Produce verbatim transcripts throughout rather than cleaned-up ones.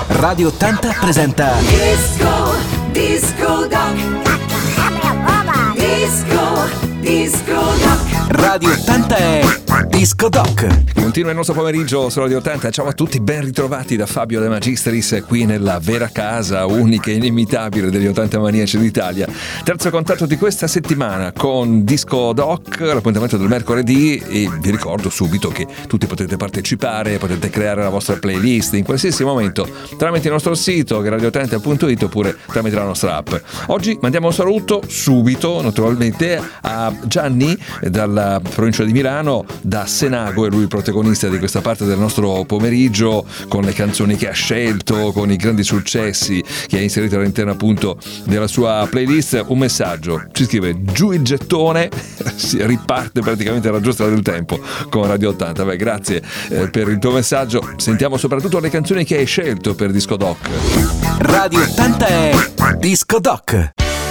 Radio ottanta presenta Disco, Disco Doc. Disco, Disco Doc. Radio ottanta è Disco Doc. Continua il nostro pomeriggio su Radio ottanta. Ciao a tutti, ben ritrovati da Fabio De Magistris qui nella vera casa unica e inimitabile degli ottanta Maniaci d'Italia. Terzo contatto di questa settimana con Disco Doc, l'appuntamento del mercoledì, e vi ricordo subito che tutti potete partecipare, potete creare la vostra playlist in qualsiasi momento tramite il nostro sito radio ottanta punto it oppure tramite la nostra app. Oggi mandiamo un saluto subito naturalmente a Gianni dalla provincia di Milano, da Senago, è lui il protagonista di questa parte del nostro pomeriggio, con le canzoni che ha scelto, con i grandi successi che ha inserito all'interno appunto della sua playlist. Un messaggio, ci scrive: giù il gettone, si riparte praticamente alla giostra del tempo con Radio ottanta. Beh, grazie eh, per il tuo messaggio. Sentiamo soprattutto le canzoni che hai scelto per Disco Doc. Radio ottanta è Disco Doc.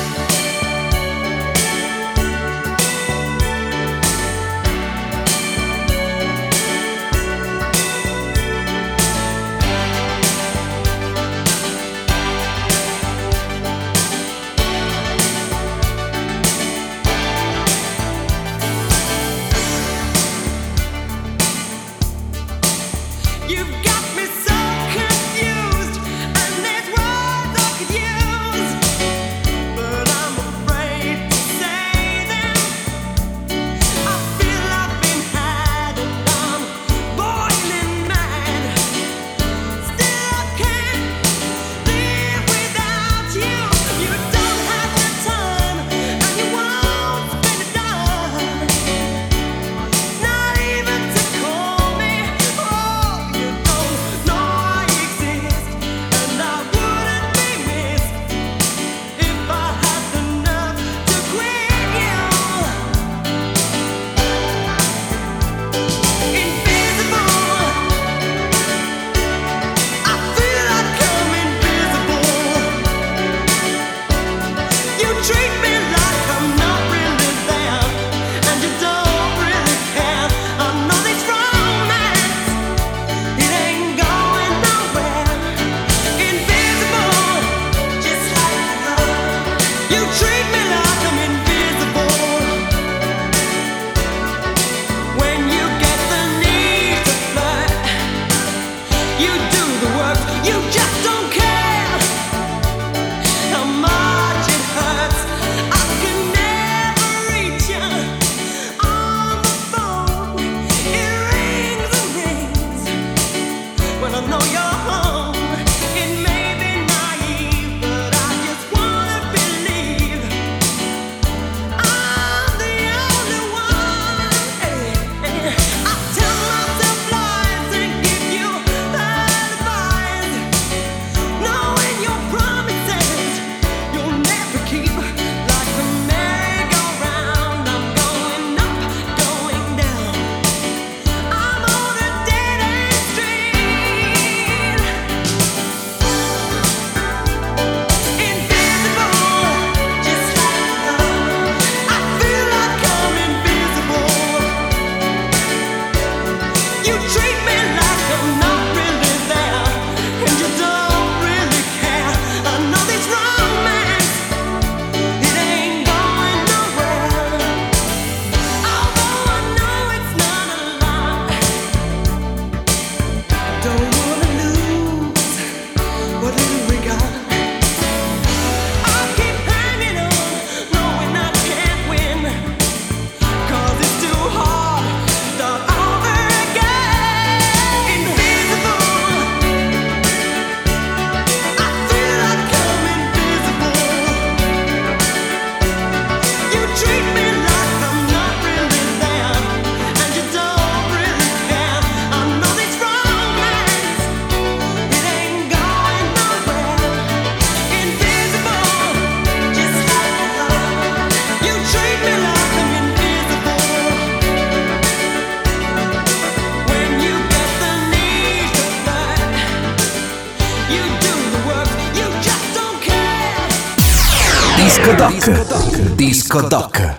Disco Doc. Disco Doc.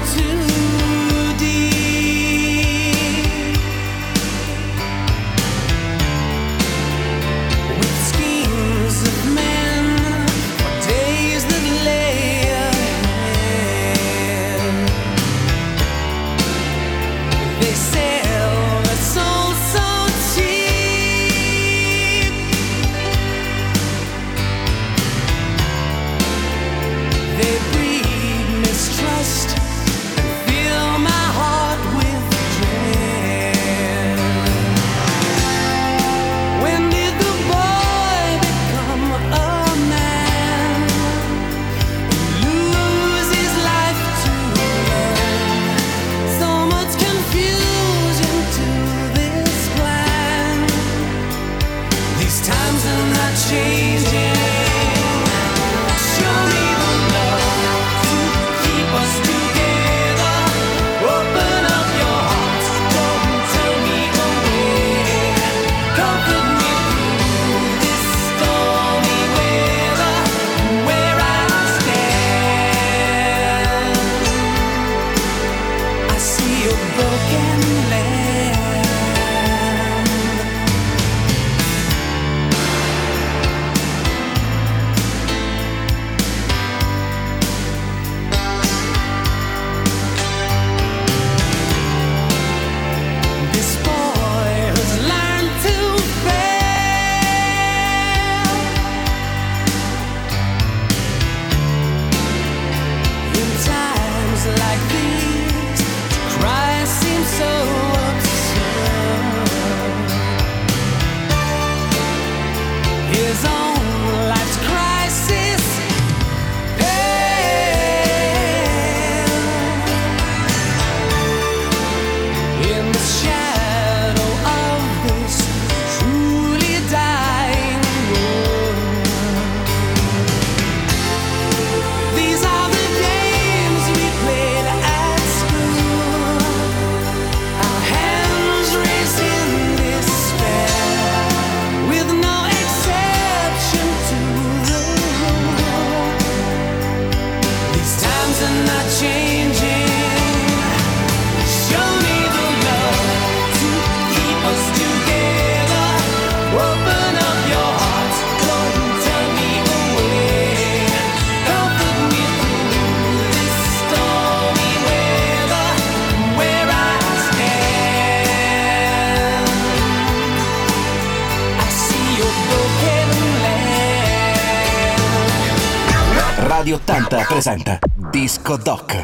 Radio ottanta presenta Disco Doc.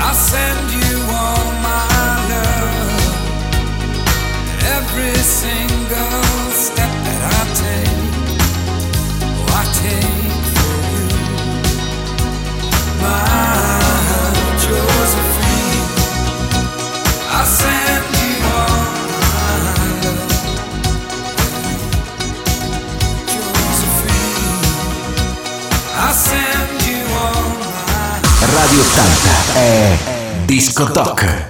I'll send you all my love. Every single step that I take, oh, I take for you. My Josephine, I'll send you all my love. Josephine, I'll send you all my love. Radio ottanta è Disco Doc.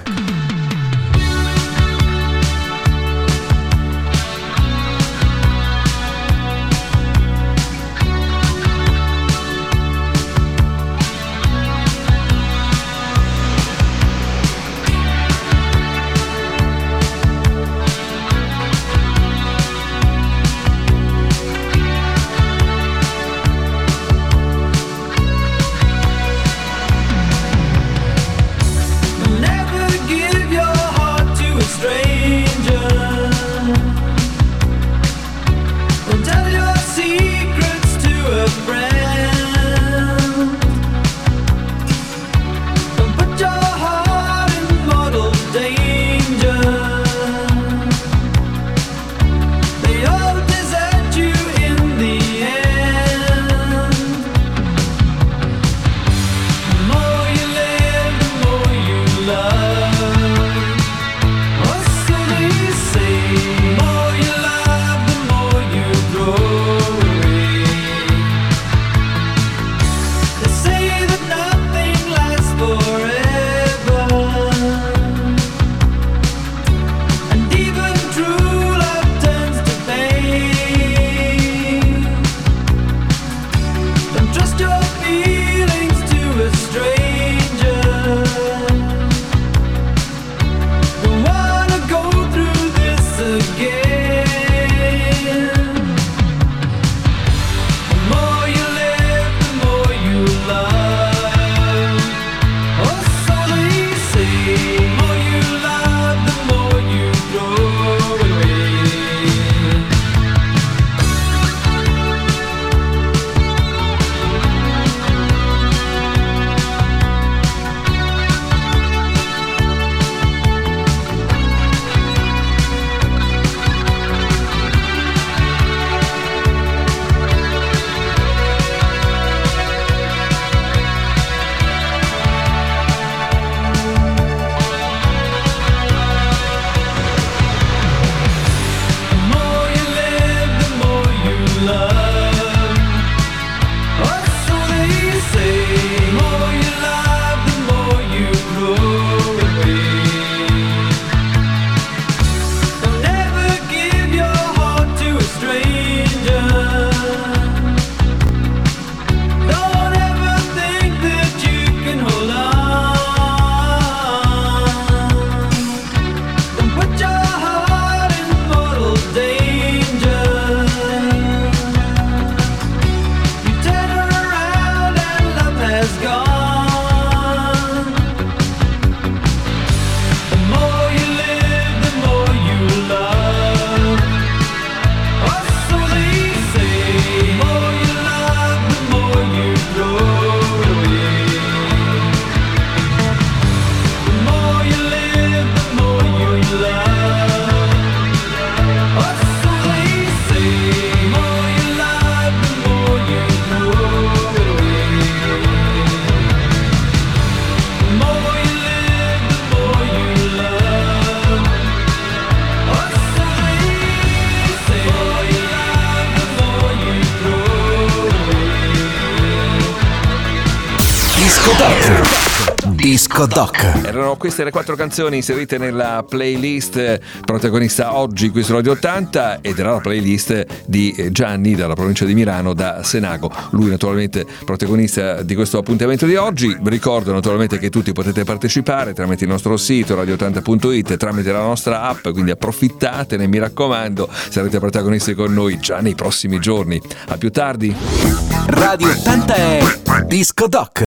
Disco Doc. Erano queste le quattro canzoni inserite nella playlist protagonista oggi qui su Radio ottanta, ed era la playlist di Gianni dalla provincia di Milano, da Senago. Lui naturalmente protagonista di questo appuntamento di oggi. Vi ricordo naturalmente che tutti potete partecipare tramite il nostro sito radio ottanta punto it, tramite la nostra app, quindi approfittatene, mi raccomando, sarete protagonisti con noi già nei prossimi giorni. A più tardi. Radio ottanta è Disco Doc.